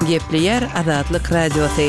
Gepleyer Azatlyk Radiosu.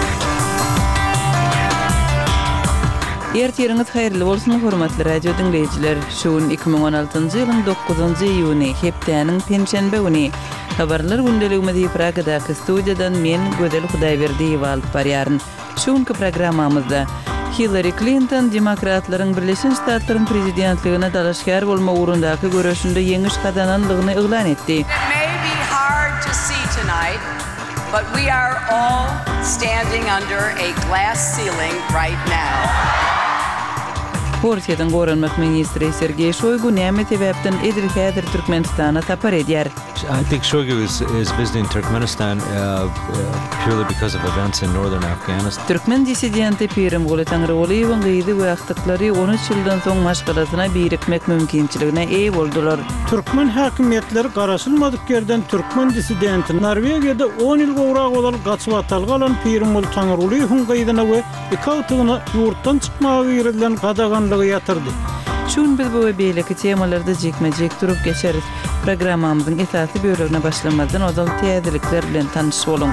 Ertiriňiz haýyrly bolsun hormatly radio dinleýijiler. Şuun 2016-njy ýylyň 9-njy iýuny, hepdeniň penşenbe güni. Habarlar gündeligimizi Pragadaky studiýadan men Gödel Hudaýberdiýew alyp barýaryn. Şuunky programmamyzda Hillary Clinton Demokratlaryň Birleşen Ştatlaryň prezidentligine dalaşkar bolma ugrundaky görüşünde ýeňiş kazananlygyny eglan etdi. It may be hard to see tonight, but we are all standing under a glass ceiling right now. Hortiýadan goranmak ministri Sergey Shoigu näme sebäpden häzir Türkmenistana tapar edýär. I think Shoigu is visiting Turkmenistan purely because of events in northern Afghanistan. Türkmen dissidenti Pirim Gulatangroğluýyň gyýdy wagtlyklary 13 ýyldan soň maşgalasyna birikmek mümkinçiligine eýe boldular. Türkmen häkimetleri garaşylmadyk yerden Türkmen dissidenti Norwegiýada 10 ýyl gowrak bolan gaçyp atalgalan Pirim Gulatangroğluýyň gyýdyna we ikaýtygyna ýurtdan çykmagy ýerden gadaganlygy ýatyrdy. Şun biz bu we beýleki temalarda jekmejek durup geçeriz. Programmamyzyň esasy bölümine başlamazdan ozal täzelikler bilen tanyş bolun.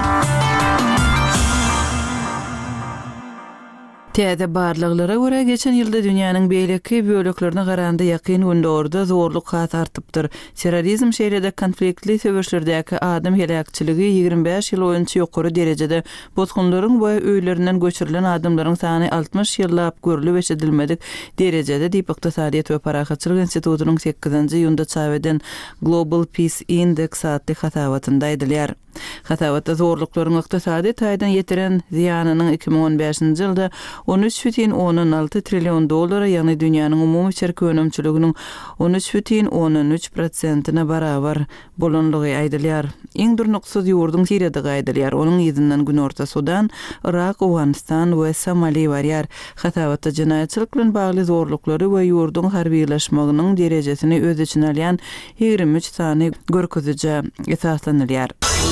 Täze barlyklara görä geçen ýylda dünýäniň beýleki böleklerine garanda ýakyn gündorda zorluk hat artypdyr. Terrorizm şeýlede konfliktli söwüşlerdäki adam helakçyligi 25 ýyl oýunçy ýokary derejede bozgunlaryň we öýlerinden göçürilen adamlaryň sany 60 ýyllap görülip eşidilmedik derejede diýip Iqtisadiýat we Parahatçylyk institutunyň 8-nji ýylda çap eden Global Peace Index adly hasawatynda aýdylýar. Hasawatda zorluklaryň ykdysady taýdan ýetiren ziýanynyň 2015-nji ýylda 13,16 trillion dollara, ýani dünýäniň umumy çerki önümçiliginiň 13,13%-na barabar bolanlygy aýdylýar. Iň durnuksyz ýurdun Siriýada aýdylýar. Onuň ýyzynyň Günorta Sudan, Irak, Awganistan we Somali barýar. Hasawatda jinaýatçylyk bilen bagly zorluklary we ýurdun harbiýleşmeginiň derejesini öz içine alýan 23 sany görkezije esaslanylýar.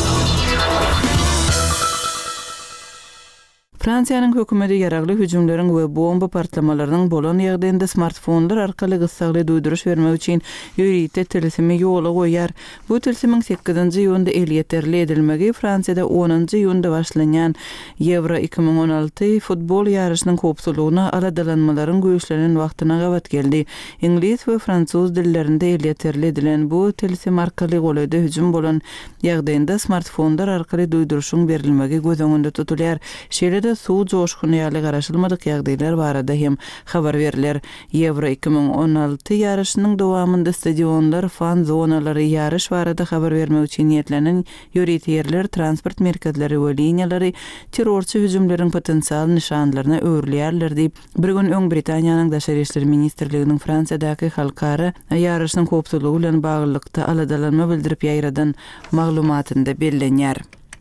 Fransiýanyň hökümeti ýaragly hüjümleriň we bomba partlamalarynyň bolan ýagdaýynda smartfonlar arkaly gysgaly duýduruş bermek üçin ýörite telefony ýola goýar. Bu telefonyň 8-nji ýylda elýeterli edilmegi Fransiýada 10-njy ýylda başlanýan Euro 2016 futbol ýarışynyň kopsulugyna aladalanmalaryň göýüşlenen wagtyna gabat geldi. İnglis we fransuz dillerinde elýeterli edilen bu telefon arkaly goýda hüjüm bolan ýagdaýynda smartfonlar arkaly duýduruşyň berilmegi göz öňünde tutulýar. Şeýle suw joşkuny ýaly garaşylmadyk ýagdaýlar barada hem habar berilýär. Euro 2016 ýarışynyň dowamynda stadionlar, fan zonalary ýarış barada habar bermek üçin niýetlenen ýöriteýärler, transport merkezleri we liniýalary terrorçy hüjümleriň potensial nişanlaryna öwrülýärler diýip bir gün öň Britaniýanyň Daşary işleri ministrliginiň Fransiýadaky halkara ýarışynyň kopsulugy bilen baglykda aladalanma bildirip ýaýradan maglumatynda bellenýär.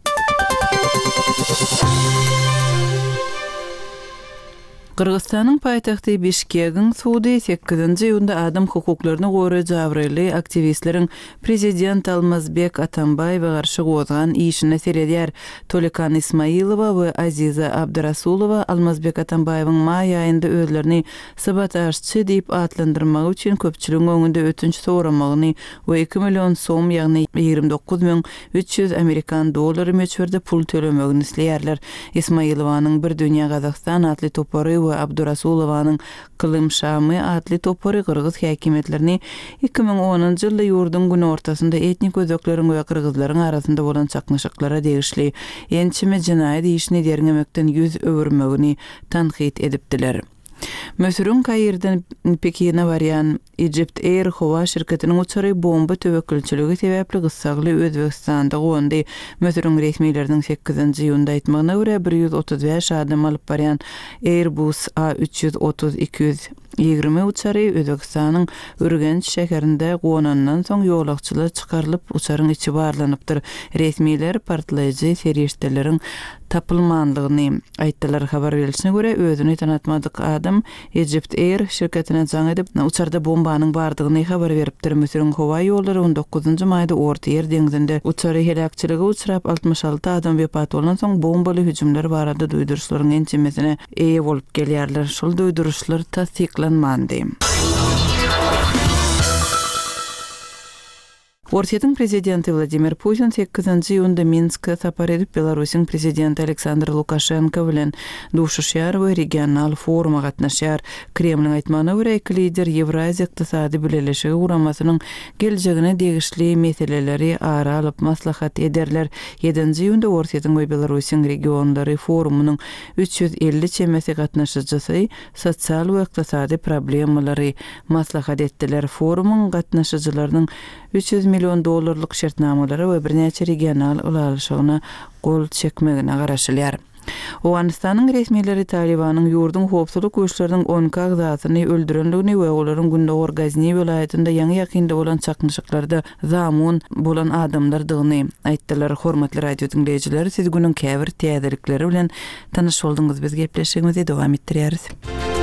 Kırgızstanyň paýtagty Bişkegiň sudy 8-nji ýylda adam hukuklaryny goýry jabryly aktivistleriň prezident Almazbek Atambaýewa garşy gozgan işine seredýär. Tolekan Ismailowa we Aziza Abdurasulowa Almazbek Atambaýewyň maý aýynda özlerini sabotajçy diýip atlandyrmak üçin köpçüligiň öňünde ötünç soramagyny we 2 million soň ýagny 29.300 Amerikan dollary meçberde pul tölemegini isleýärler. Ismailowanyň bir dünýä Gazakistan atly topary we Abdurasulowanyň Kılym Şamy adly topary Kırgız häkimetlerini 2010-njy ýylda ýurdun gün ortasynda etnik özökleriň we kırgızlaryň arasynda bolan çaknaşyklara degişli ençime jinaýat işini derňemekden ýüz öwürmegini tanqid edipdiler. Mösürün Kairden Pekine barýan Egypt Air howa şirketiniň uçary bomba töwekkelçiligi sebäpli gysgaly Özbekistanda goňdy. Mösürün resmiýetleriniň 8-nji ýylda aýtmagyna görä 135 adam alyp barýan Airbus A330-220 uçary Özbekistanyň Ürgenç şäherinde gonandan soň ýolakçylar çykarylyp uçaryň içi barlanypdyr. Resmiýetler partlaýjy serişdeleriň tapylmandygyny aýtdylar. Habar berilişine görä özüni tanatmadyk adam Egypt Air şirketine jaň edip uçarda bombanyň bardygyny habar beripdir. Mösürün howa ýollary 19-njy maýda Orta Ýer deňizinde uçary helakçylygy uçrap 66 adam wepat bolan soň bombaly hüjümler barada duýduruşlaryň ençemesine eýe bolup gelýärler. Şol duýduruşlar tasdiklanmady. Ortiýatyň prezidenti Vladimir Putin 8-nji ýylda Minsk'e sapar edip Belarusyň prezidenti Aleksandr Lukashenko bilen duşuşýar we regional foruma gatnaşýar. Kremliň aýtmagyna görä iki lider Ýewraziýa ykdysady birleşigi guramasynyň geljegine degişli meseleleri ara alyp maslahat ederler. 7-nji ýylda Ortiýatyň we Belarusyň regionlary forumunyň 350 çemesi gatnaşyjysy sosial we ykdysady problemalary maslahat etdiler. Forumuň gatnaşyjylarynyň $300 milyon şertnamalary we birnäçe regional ulaşygyna gol çekmegine garaşylýar. Owganystanyň resmiýetleri Talibanyň ýurdun howpsuzlyk güýçleriniň 10 agzatyny öldürenligini we olaryň Gündogor Gazni welaýatynda ýaňy ýakynda bolan çaknyşyklarda zamun bolan adamlardygyny aýtdylar. Hormatly radio dinleýijiler, siz günüň käbir täzelikleri bilen tanyş boldyňyz. Biz gepleşigimizi dowam etdirýäris.